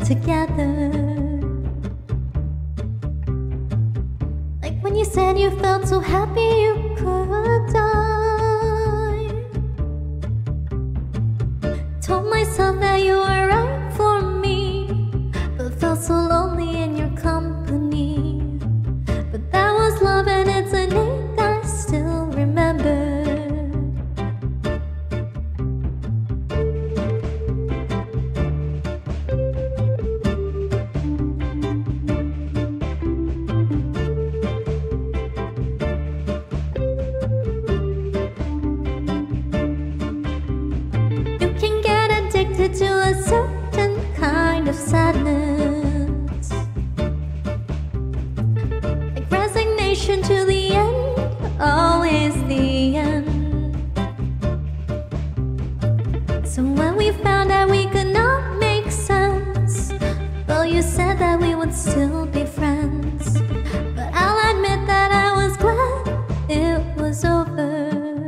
together. Like when you said you felt so happy you could die. Told myself that you were right for me, but felt so lonely in your company. But that was love and it's a name that I still remember. To a certain kind of sadness, like resignation to the end, always the end. So when we found out we could not make sense, well, you said that we would still be friends. But I'll admit that I was glad it was over.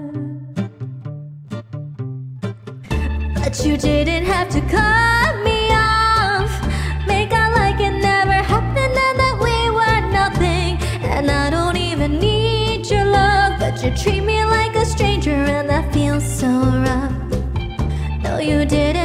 But you didn't have to cut me off, make out like it never happened and that we were nothing. And I don't even need your love, but you treat me like a stranger and that feels so rough. No, you didn't